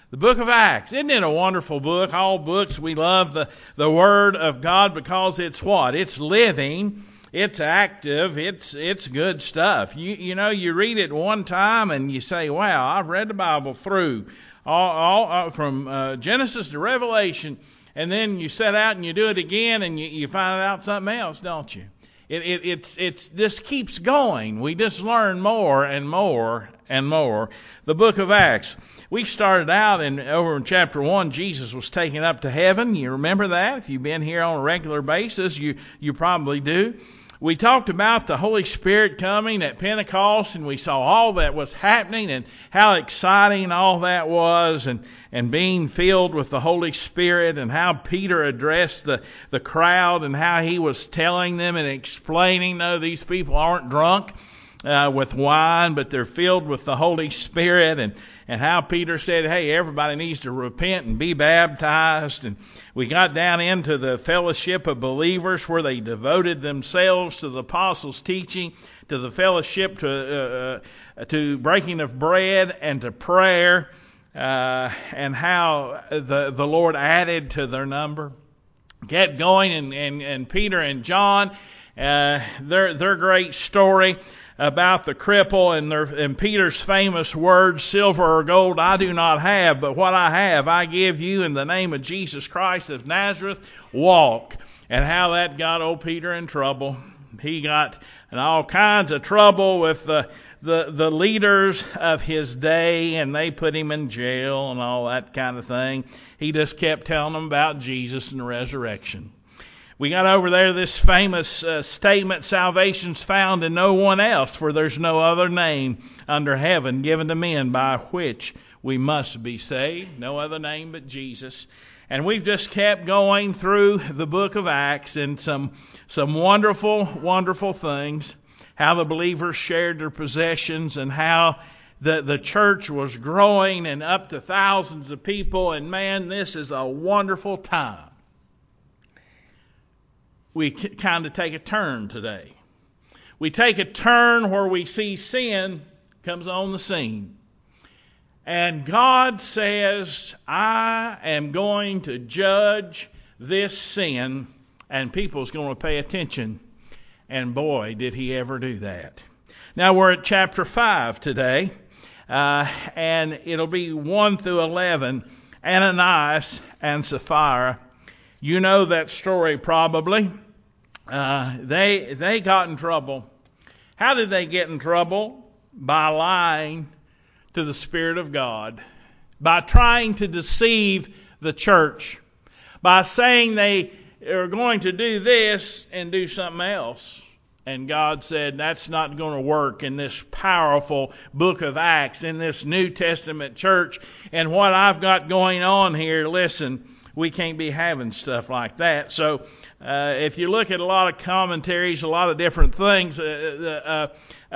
The book of Acts. Isn't it a wonderful book? All books, we love the Word of God because it's what? It's living. It's active. It's good stuff. You know, you read it one time and you say, wow, I've read the Bible through all from Genesis to Revelation. And then you set out and you do it again and you find out something else, don't you? It's just keeps going. We just learn more and more and more. The book of Acts. We started out over in chapter 1, Jesus was taken up to heaven. You remember that? If you've been here on a regular basis, you probably do. We talked about the Holy Spirit coming at Pentecost, and we saw all that was happening and how exciting all that was, and being filled with the Holy Spirit, and how Peter addressed the crowd, and how he was telling them and explaining, no, these people aren't drunk with wine, but they're filled with the Holy Spirit, and how Peter said, hey, everybody needs to repent and be baptized. And we got down into the fellowship of believers where they devoted themselves to the apostles' teaching, to the fellowship, to breaking of bread and to prayer, and how the Lord added to their number. Kept going, and Peter and John, their great story about the cripple and Peter's famous words, silver or gold I do not have, but what I have I give you in the name of Jesus Christ of Nazareth, walk. And how that got old Peter in trouble. He got in all kinds of trouble with the leaders of his day, and they put him in jail and all that kind of thing. He just kept telling them about Jesus and the resurrection. We got over there this famous statement, salvation's found in no one else, for there's no other name under heaven given to men by which we must be saved. No other name but Jesus. And we've just kept going through the book of Acts, and some wonderful, wonderful things. How the believers shared their possessions, and how the church was growing and up to thousands of people. And man, this is a wonderful time. We kind of take a turn today. We take a turn where we see sin comes on the scene. And God says, I am going to judge this sin, and people's going to pay attention. And boy, did he ever do that. Now we're at chapter 5 today, and it'll be 1 through 11, Ananias and Sapphira. You know that story probably. They got in trouble. How did they get in trouble? By lying to the Spirit of God. By trying to deceive the church. By saying they are going to do this and do something else. And God said, that's not going to work in this powerful book of Acts, in this New Testament church. And what I've got going on here, listen, we can't be having stuff like that. So if you look at a lot of commentaries, a lot of different things, a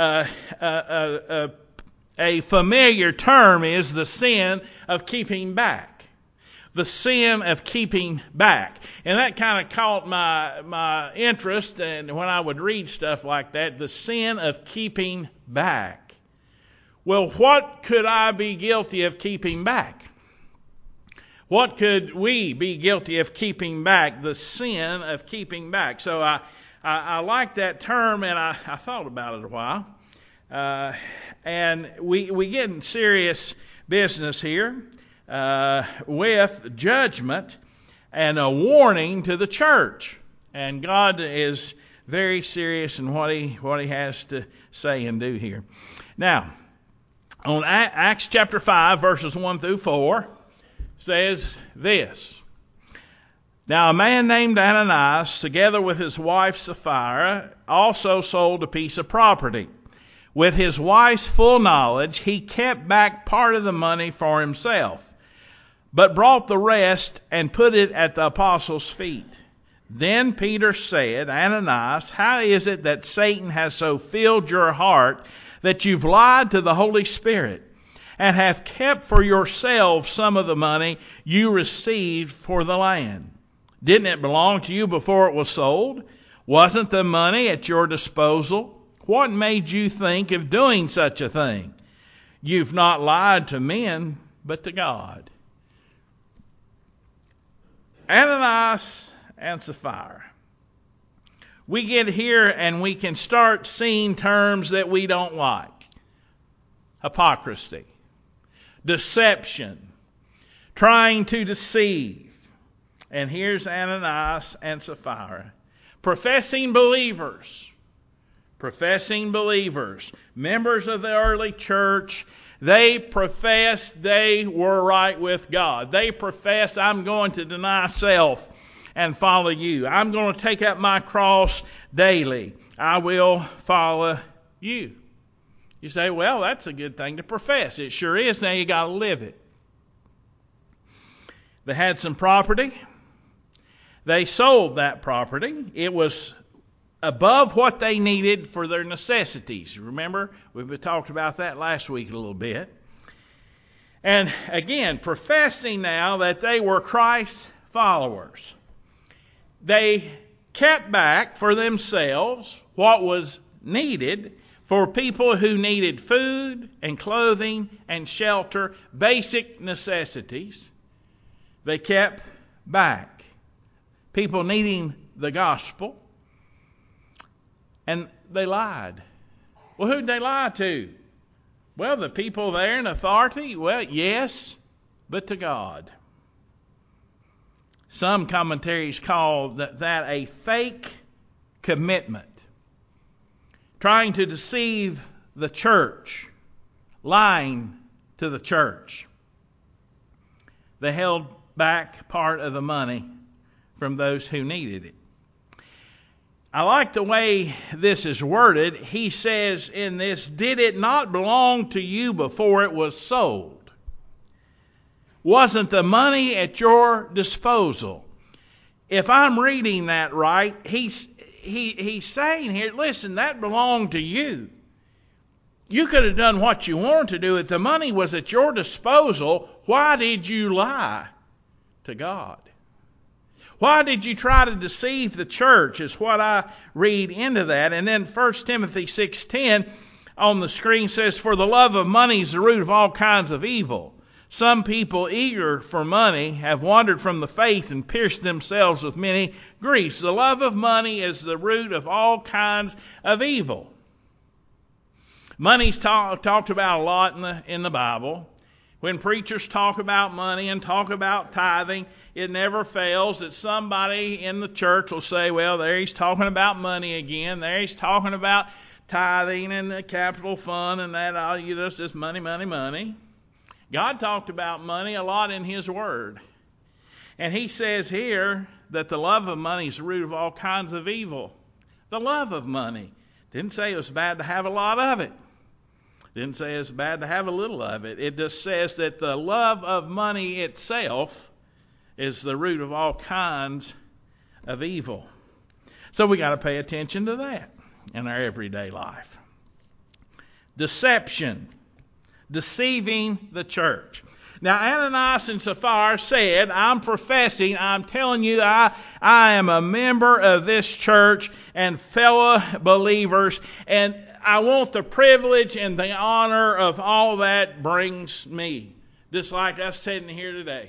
familiar term is the sin of keeping back. The sin of keeping back. And that kind of caught my interest, and when I would read stuff like that, the sin of keeping back. Well, what could I be guilty of keeping back? What could we be guilty of keeping back? The sin of keeping back. So I like that term, and I thought about it a while. And we get in serious business here with judgment and a warning to the church. And God is very serious in what he has to say and do here. Now, on Acts chapter 5, verses 1 through 4, says this. Now a man named Ananias, together with his wife Sapphira, also sold a piece of property. With his wife's full knowledge, he kept back part of the money for himself, but brought the rest and put it at the apostles' feet. Then Peter said, Ananias, how is it that Satan has so filled your heart that you've lied to the Holy Spirit, and have kept for yourself some of the money you received for the land? Didn't it belong to you before it was sold? Wasn't the money at your disposal? What made you think of doing such a thing? You've not lied to men, but to God. Ananias and Sapphira. We get here and we can start seeing terms that we don't like. Hypocrisy, deception, trying to deceive. And here's Ananias and Sapphira, professing believers, members of the early church. They professed they were right with God. They professed, I'm going to deny self and follow you. I'm going to take up my cross daily. I will follow you. You say, well, that's a good thing to profess. It sure is. Now you got to live it. They had some property. They sold that property. It was above what they needed for their necessities. Remember, we've talked about that last week a little bit. And again, professing now that they were Christ's followers. They kept back for themselves what was needed for people who needed food and clothing and shelter, basic necessities. They kept back. People needing the gospel. And they lied. Well, who'd they lie to? Well, the people there in authority? Well, yes, but to God. Some commentaries call that a fake commitment. Trying to deceive the church. Lying to the church. They held back part of the money from those who needed it. I like the way this is worded. He says in this, did it not belong to you before it was sold? Wasn't the money at your disposal? If I'm reading that right, he's saying here, listen, that belonged to you. You could have done what you wanted to do. If the money was at your disposal, why did you lie to God? Why did you try to deceive the church is what I read into that. And then 1 Timothy 6:10 on the screen says, for the love of money is the root of all kinds of evil. Some people eager for money have wandered from the faith and pierced themselves with many griefs. The love of money is the root of all kinds of evil. Money's talked about a lot in the Bible. When preachers talk about money and talk about tithing, it never fails that somebody in the church will say, well, there he's talking about money again. There he's talking about tithing and the capital fund and that. Just money, money, money. God talked about money a lot in His Word. And He says here that the love of money is the root of all kinds of evil. The love of money. Didn't say it was bad to have a lot of it. Didn't say it's bad to have a little of it. It just says that the love of money itself is the root of all kinds of evil. So we got to pay attention to that in our everyday life. Deception. Deceiving the church. Now Ananias and Sapphira said, I'm telling you, I am a member of this church and fellow believers, and I want the privilege and the honor of all that brings me. Just like us sitting here today.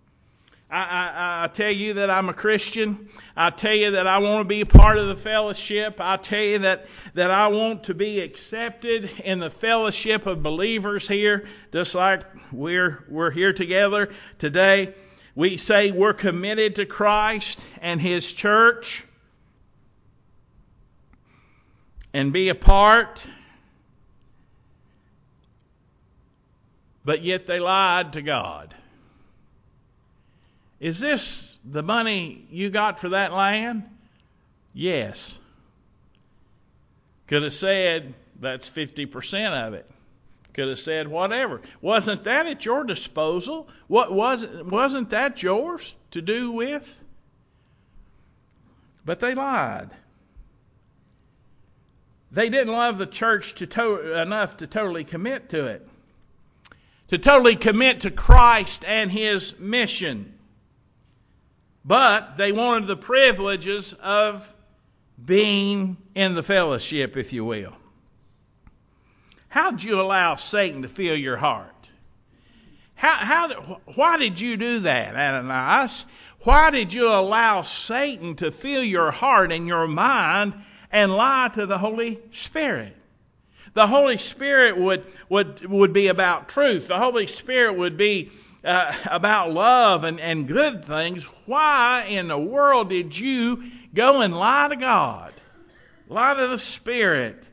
I tell you that I'm a Christian. I tell you that I want to be a part of the fellowship. I tell you that I want to be accepted in the fellowship of believers here, just like we're here together today. We say we're committed to Christ and His church and be a part. But yet they lied to God. Is this the money you got for that land? Yes. Could have said that's 50% of it. Could have said whatever. Wasn't that at your disposal? Wasn't that yours to do with? But they lied. They didn't love the church enough to totally commit to it. To totally commit to Christ and His mission. But they wanted the privileges of being in the fellowship, if you will. How did you allow Satan to fill your heart? Why did you do that, Ananias? Why did you allow Satan to fill your heart and your mind and lie to the Holy Spirit? The Holy Spirit would be about truth. The Holy Spirit would be about love and good things. Why in the world did you go and lie to God? Lie to the Spirit?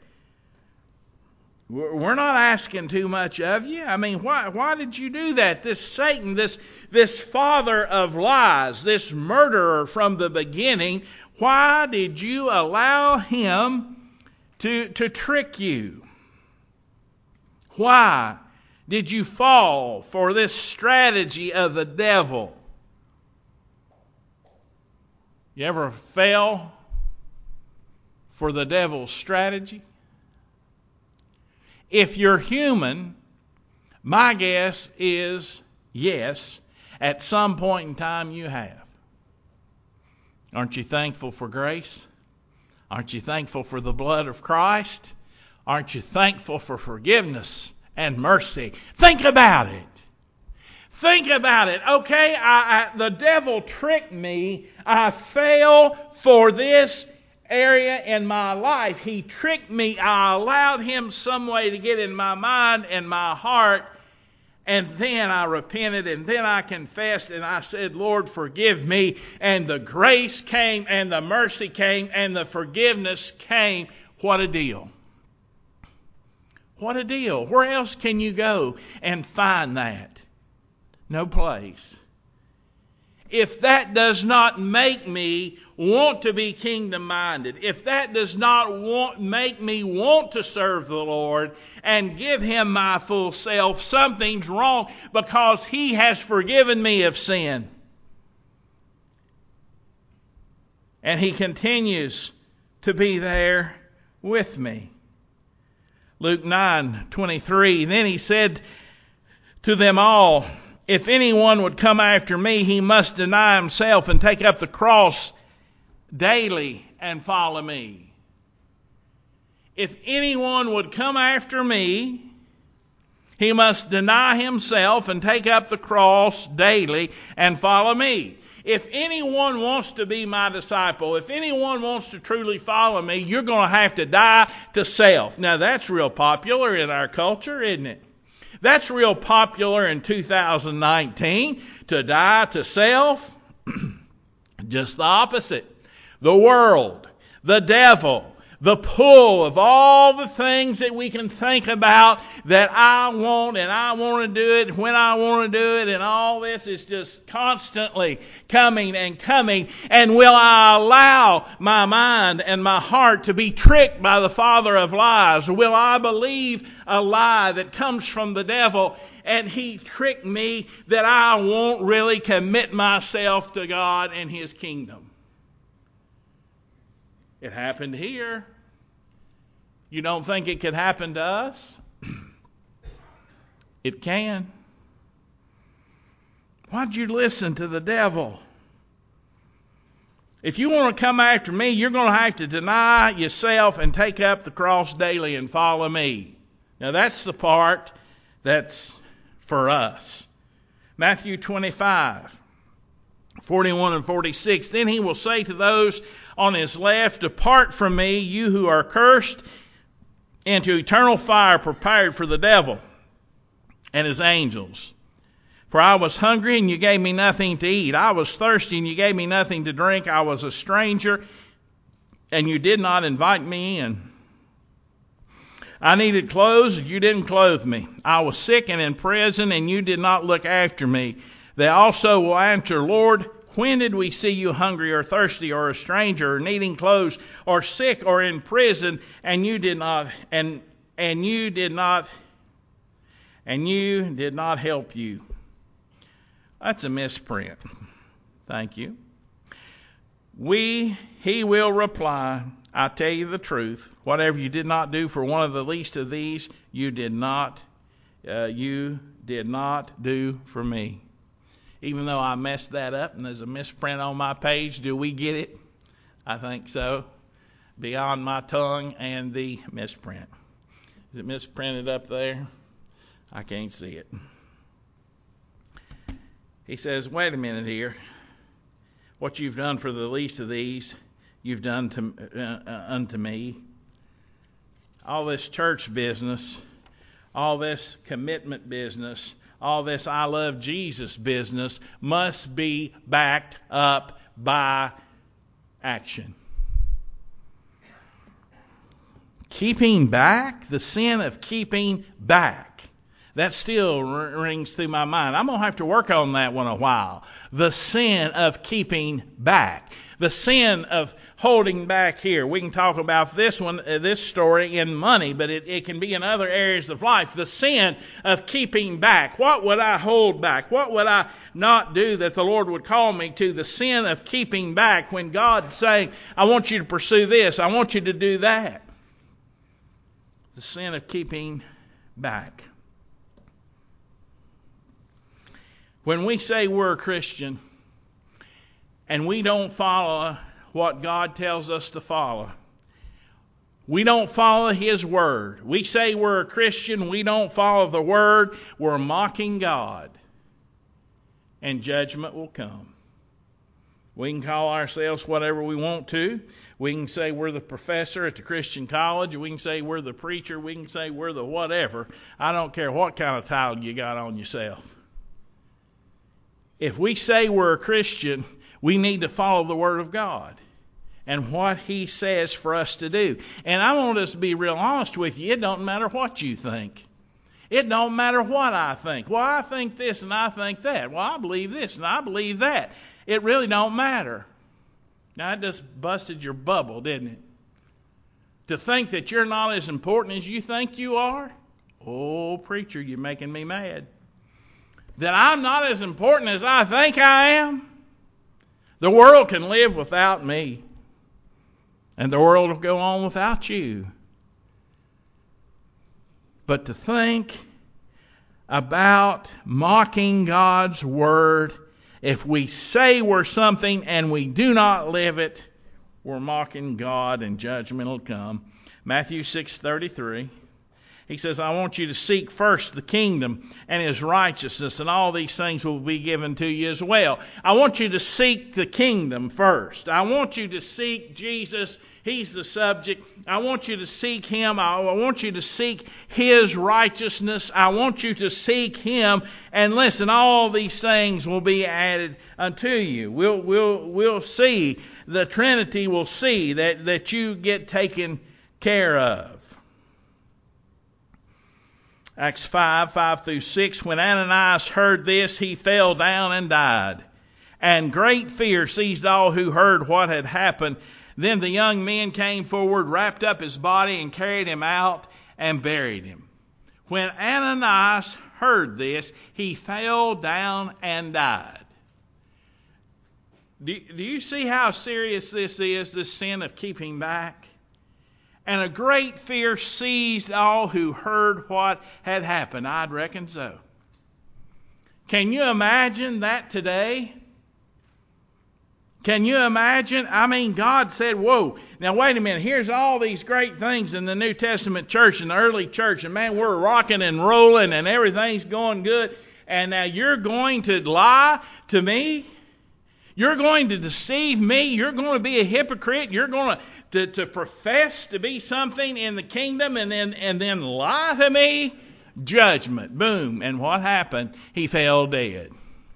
We're not asking too much of you. I mean, why did you do that? This Satan, this father of lies, this murderer from the beginning, why did you allow him to trick you? Why did you fall for this strategy of the devil? You ever fell for the devil's strategy? If you're human, my guess is yes, at some point in time you have. Aren't you thankful for grace? Aren't you thankful for the blood of Christ? Aren't you thankful for forgiveness and mercy? Think about it. Think about it. Okay, the devil tricked me. I fell for this area in my life. He tricked me. I allowed him some way to get in my mind and my heart. And then I repented, and then I confessed, and I said, Lord, forgive me. And the grace came, and the mercy came, and the forgiveness came. What a deal. What a deal. Where else can you go and find that? No place. If that does not make me want to be kingdom-minded, if that does not make me want to serve the Lord and give Him my full self, something's wrong, because He has forgiven me of sin. And He continues to be there with me. Luke 9:23, then He said to them all, if anyone would come after me, he must deny himself and take up the cross daily and follow me. If anyone would come after me, he must deny himself and take up the cross daily and follow me. If anyone wants to be my disciple, if anyone wants to truly follow me, you're going to have to die to self. Now that's real popular in our culture, isn't it? That's real popular in 2019, to die to self. Just the opposite. The world, the devil, the pull of all the things that we can think about that I want, and I want to do it when I want to do it, and all this is just constantly coming and coming. And will I allow my mind and my heart to be tricked by the father of lies? Will I believe a lie that comes from the devil, and he tricked me that I won't really commit myself to God and His kingdom? It happened here. You don't think it could happen to us? It can. Why'd you listen to the devil? If you want to come after me, you're going to have to deny yourself and take up the cross daily and follow me. Now that's the part that's for us. Matthew 25:41 and 46. Then He will say to those on His left, depart from me, you who are cursed, into eternal fire prepared for the devil and his angels. For I was hungry, and you gave me nothing to eat. I was thirsty, and you gave me nothing to drink. I was a stranger, and you did not invite me in. I needed clothes, and you didn't clothe me. I was sick and in prison, and you did not look after me. They also will answer, Lord, when did we see you hungry or thirsty or a stranger or needing clothes or sick or in prison, and you did not help you? That's a misprint. Thank you. He will reply, I tell you the truth, whatever you did not do for one of the least of these, you did not do for me. Even though I messed that up and there's a misprint on my page, do we get it? I think so. Beyond my tongue and the misprint. Is it misprinted up there? I can't see it. He says, wait a minute here. What you've done for the least of these, you've done unto me. All this church business, all this commitment business, all this I love Jesus business must be backed up by action. Keeping back, the sin of keeping back. That still rings through my mind. I'm going to have to work on that one a while. The sin of keeping back. The sin of holding back here. We can talk about this story in money, but it can be in other areas of life. The sin of keeping back. What would I hold back? What would I not do that the Lord would call me to? The sin of keeping back when God's saying, I want you to pursue this. I want you to do that. The sin of keeping back. When we say we're a Christian and we don't follow what God tells us to follow, we don't follow His Word. We say we're a Christian, we don't follow the Word, we're mocking God. And judgment will come. We can call ourselves whatever we want to. We can say we're the professor at the Christian college. We can say we're the preacher. We can say we're the whatever. I don't care what kind of title you got on yourself. If we say we're a Christian, we need to follow the Word of God and what He says for us to do. And I want us to be real honest with you. It don't matter what you think. It don't matter what I think. Well, I think this and I think that. Well, I believe this and I believe that. It really don't matter. Now, it just busted your bubble, didn't it? To think that you're not as important as you think you are? Oh, preacher, you're making me mad. That I'm not as important as I think I am? The world can live without me. And the world will go on without you. But to think about mocking God's Word, if we say we're something and we do not live it, we're mocking God and judgment will come. Matthew 6:33. He says, I want you to seek first the kingdom and His righteousness, and all these things will be given to you as well. I want you to seek the kingdom first. I want you to seek Jesus. He's the subject. I want you to seek Him. I want you to seek His righteousness. I want you to seek Him. And listen, all these things will be added unto you. We'll see, the Trinity will see that you get taken care of. Acts 5:5-6. When Ananias heard this, he fell down and died. And great fear seized all who heard what had happened. Then the young men came forward, wrapped up his body, and carried him out and buried him. When Ananias heard this, he fell down and died. Do you see how serious this is, this sin of keeping back? And a great fear seized all who heard what had happened. I'd reckon so. Can you imagine that today? Can you imagine? I mean, God said, whoa, now wait a minute. Here's all these great things in the New Testament church and the early church. And man, we're rocking and rolling and everything's going good. And now you're going to lie to me? You're going to deceive me. You're going to be a hypocrite. You're going to profess to be something in the kingdom and then lie to me. Judgment. Boom. And what happened? He fell dead.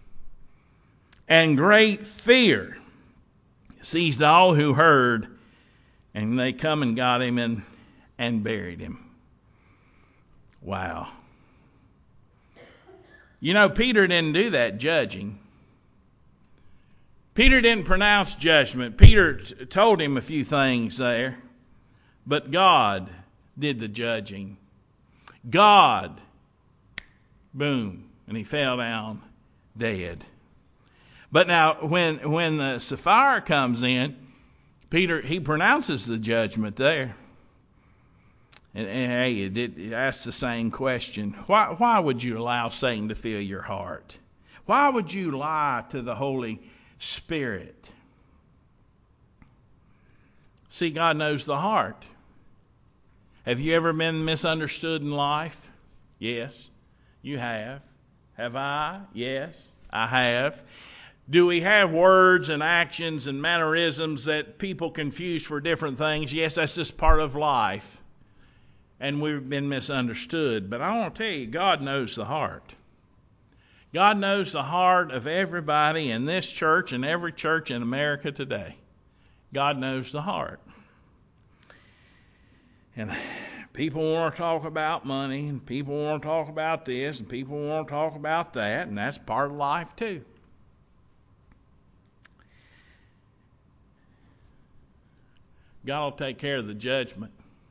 And great fear seized all who heard, and they come and got him and buried him. Wow. You know, Peter didn't do that judging. Peter didn't pronounce judgment. Peter told him a few things there. But God did the judging. God, boom, and he fell down dead. But now, when the Sapphira comes in, Peter, he pronounces the judgment there. And hey, it asks the same question. Why would you allow Satan to fill your heart? Why would you lie to the Holy Spirit? See, God knows the heart. Have you ever been misunderstood in life? Yes, you have. Have I? Yes, I have. Do we have words and actions and mannerisms that people confuse for different things? Yes, that's just part of life. And we've been misunderstood. But I want to tell you, God knows the heart. God knows the heart of everybody in this church and every church in America today. God knows the heart. And people want to talk about money, and people want to talk about this, and people want to talk about that, and that's part of life too. God will take care of the judgment.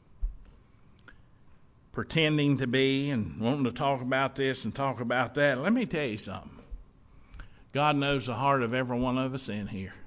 Pretending to be and wanting to talk about this and talk about that. Let me tell you something. God knows the heart of every one of us in here.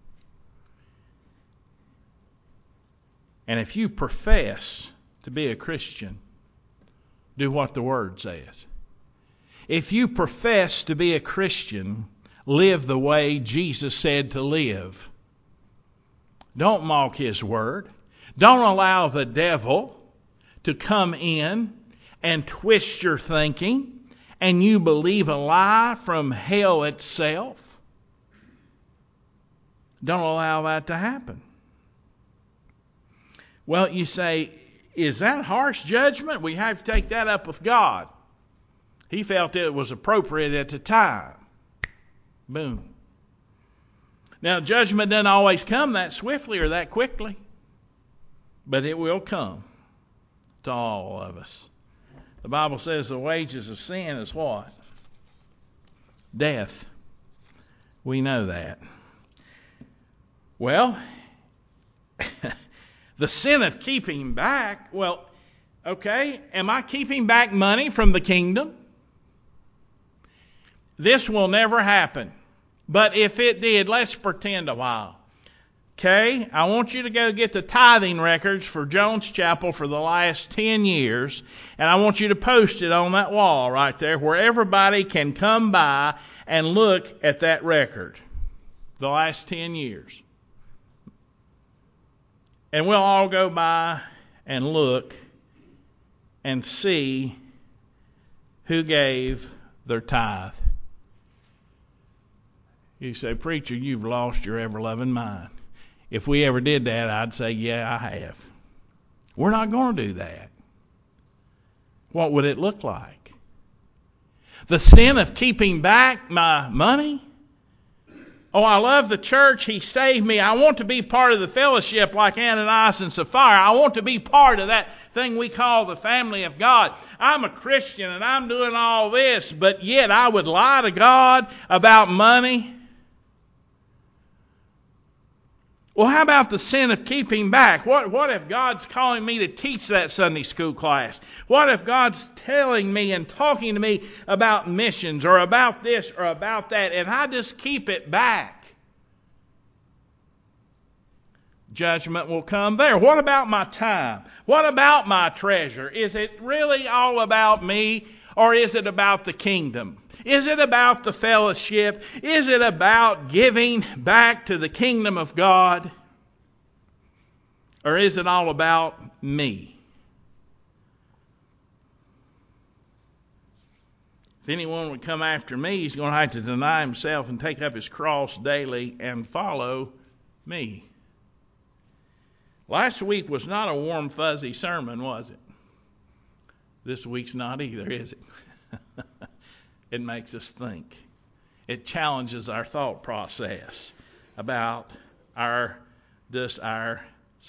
And if you profess to be a Christian, do what the Word says. If you profess to be a Christian, live the way Jesus said to live. Don't mock His Word. Don't allow the devil to come in and twist your thinking and you believe a lie from hell itself. Don't allow that to happen. Well, you say, is that harsh judgment? We have to take that up with God. He felt it was appropriate at the time. Boom. Now, judgment doesn't always come that swiftly or that quickly, but it will come to all of us. The Bible says the wages of sin is what? Death. We know that. Well, the sin of keeping back, well, okay, am I keeping back money from the kingdom? This will never happen. But if it did, let's pretend a while. Okay, I want you to go get the tithing records for Jones Chapel for the last 10 years, and I want you to post it on that wall right there where everybody can come by and look at that record, the last 10 years. And we'll all go by and look and see who gave their tithe. You say, preacher, you've lost your ever-loving mind. If we ever did that, I'd say, yeah, I have. We're not going to do that. What would it look like? The sin of keeping back my money? Oh, I love the church. He saved me. I want to be part of the fellowship like Ananias and Sapphira. I want to be part of that thing we call the family of God. I'm a Christian and I'm doing all this, but yet I would lie to God about money. Well, how about the sin of keeping back? What if God's calling me to teach that Sunday school class? What if God's telling me and talking to me about missions or about this or about that, and I just keep it back? Judgment will come there. What about my time? What about my treasure? Is it really all about me, or is it about the kingdom? Is it about the fellowship? Is it about giving back to the kingdom of God? Or is it all about me? If anyone would come after me, he's going to have to deny himself and take up his cross daily and follow me. Last week was not a warm, fuzzy sermon, was it? This week's not either, is it? It makes us think. It challenges our thought process about ourselves.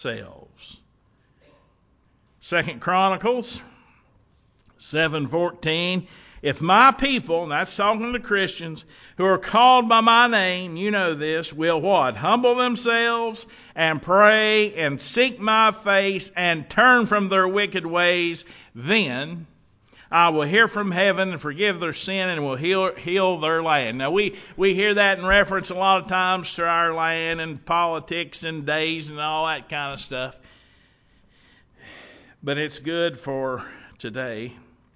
2 Chronicles 7:14. If my people, and that's talking to Christians, who are called by my name, you know this, will what? Humble themselves and pray and seek my face and turn from their wicked ways, then I will hear from heaven and forgive their sin and will heal their land. Now, we hear that in reference a lot of times to our land and politics and days and all that kind of stuff. But it's good for today.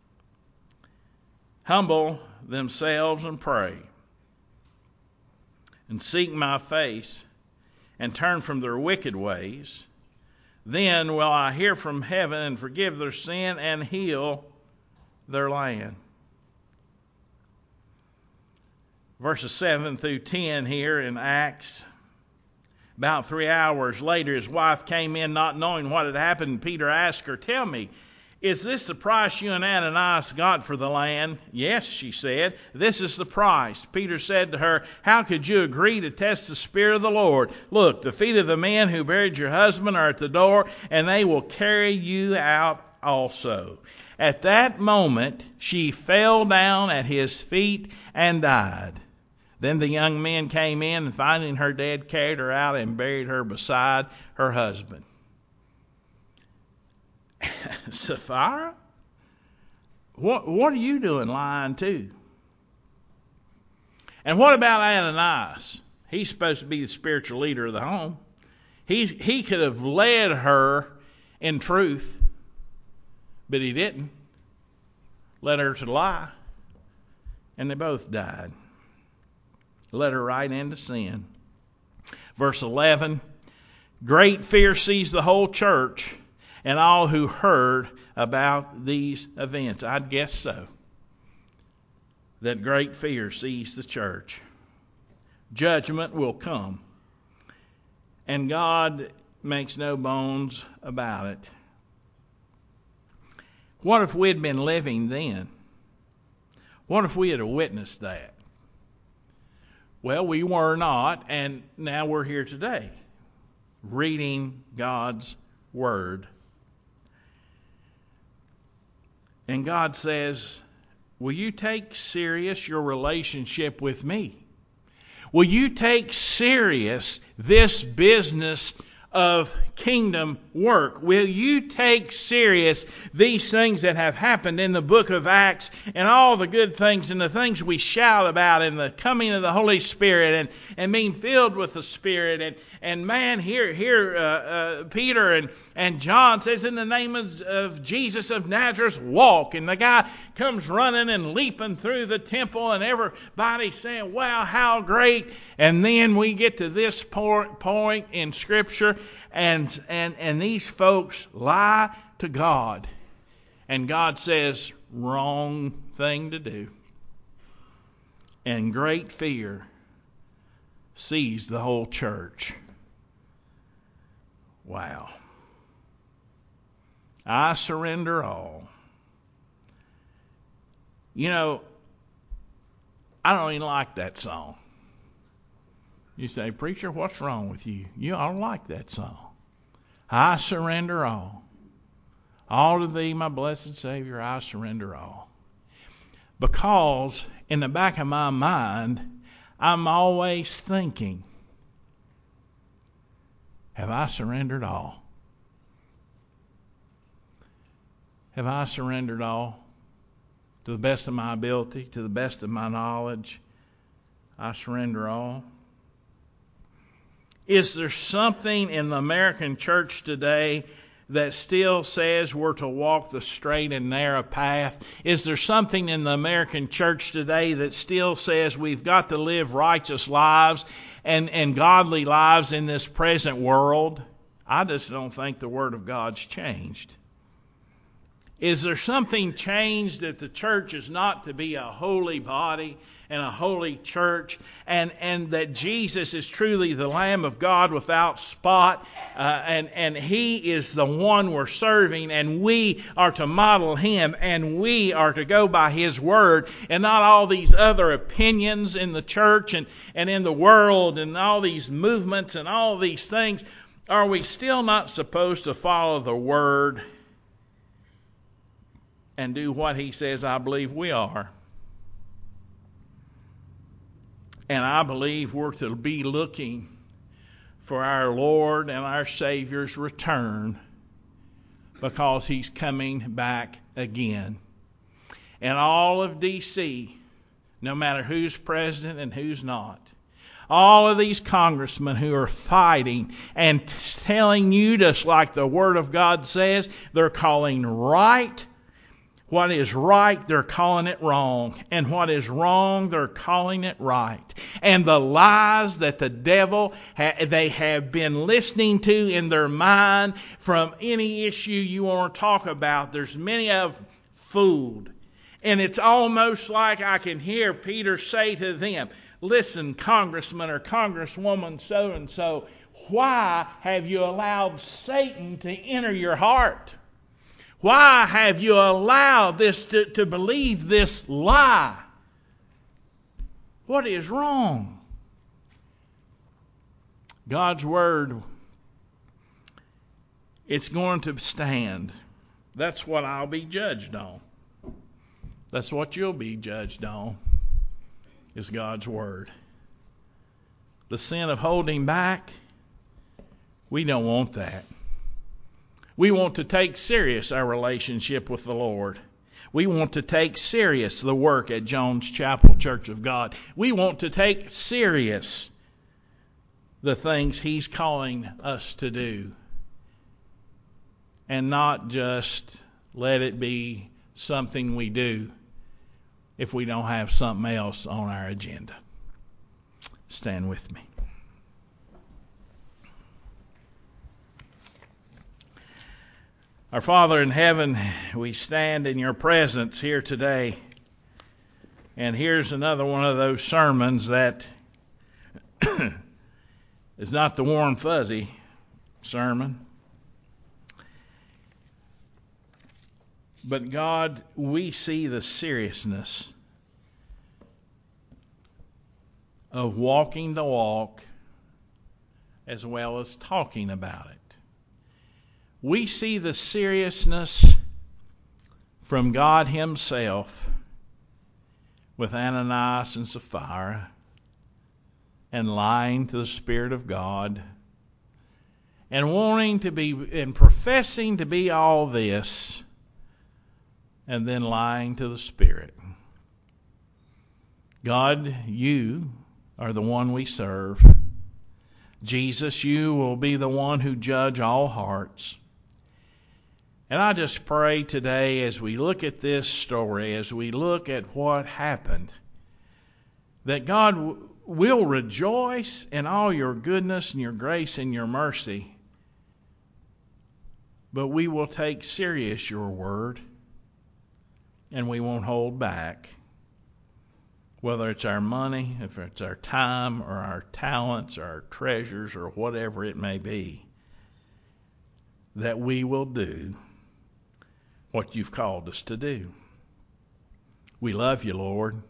Humble themselves and pray and seek my face and turn from their wicked ways. Then will I hear from heaven and forgive their sin and heal their land. verses 7 through 10 here in Acts. About 3 hours later, his wife came in not knowing what had happened. Peter asked her, "Tell me, is this the price you and Ananias got for the land?" "Yes," she said, "this is the price." Peter said to her, "How could you agree to test the Spirit of the Lord? Look, the feet of the men who buried your husband are at the door, and they will carry you out also." At that moment, she fell down at his feet and died. Then the young men came in, and finding her dead, carried her out and buried her beside her husband. Sapphira, what are you doing lying too? And what about Ananias? He's supposed to be the spiritual leader of the home. He could have led her in truth, but he didn't. Led her to lie, and they both died. Led her right into sin. Verse 11, great fear seized the whole church and all who heard about these events. I'd guess so. That great fear seized the church. Judgment will come. And God makes no bones about it. What if we'd been living then? What if we had witnessed that? Well, we were not, and now we're here today, reading God's Word. And God says, will you take serious your relationship with me? Will you take serious this business of kingdom work? Will you take serious these things that have happened in the book of Acts and all the good things and the things we shout about and the coming of the Holy Spirit and being filled with the Spirit and man, here Peter and John says, in the name of Jesus of Nazareth, walk. And the guy comes running and leaping through the temple and everybody saying, wow, how great. And then we get to this point in Scripture and these folks lie to God. And God says, wrong thing to do. And great fear seized the whole church. Wow. I surrender all. You know, I don't even like that song. You say, preacher, what's wrong with you? You don't like that song. I surrender all. All to thee, my blessed Savior, I surrender all. Because in the back of my mind, I'm always thinking, have I surrendered all? Have I surrendered all? To the best of my ability, to the best of my knowledge, I surrender all. Is there something in the American church today that still says we're to walk the straight and narrow path? Is there something in the American church today that still says we've got to live righteous lives and godly lives in this present world? I just don't think the Word of God's changed. Is there something changed that the church is not to be a holy body and a holy church, and that Jesus is truly the Lamb of God without spot, and He is the one we're serving, and we are to model Him, and we are to go by His Word, and not all these other opinions in the church and in the world, and all these movements and all these things? Are we still not supposed to follow the Word and do what He says? I believe we are. And I believe we're to be looking for our Lord and our Savior's return, because He's coming back again. And all of D.C., no matter who's president and who's not, all of these congressmen who are fighting and telling you, just like the Word of God says, they're calling right. What is right, they're calling it wrong. And what is wrong, they're calling it right. And the lies that the devil, they have been listening to in their mind from any issue you want to talk about, there's many of them fooled. And it's almost like I can hear Peter say to them, Listen, congressman or congresswoman so-and-so, why have you allowed Satan to enter your heart? Why have you allowed this to believe this lie? What is wrong? God's Word, it's going to stand. That's what I'll be judged on. That's what you'll be judged on, is God's Word. The sin of holding back, we don't want that. We want to take serious our relationship with the Lord. We want to take serious the work at Jones Chapel Church of God. We want to take serious the things He's calling us to do, and not just let it be something we do if we don't have something else on our agenda. Stand with me. Our Father in heaven, we stand in your presence here today. And here's another one of those sermons that is not the warm fuzzy sermon. But God, we see the seriousness of walking the walk as well as talking about it. We see the seriousness from God Himself with Ananias and Sapphira, and lying to the Spirit of God, and wanting to be and professing to be all this, and then lying to the Spirit. God, you are the one we serve. Jesus, you will be the one who judge all hearts. And I just pray today, as we look at this story, as we look at what happened, that God will rejoice in all your goodness and your grace and your mercy, but we will take serious your word, and we won't hold back. Whether it's our money, if it's our time, or our talents, or our treasures, or whatever it may be, that we will do what you've called us to do. We love you, Lord.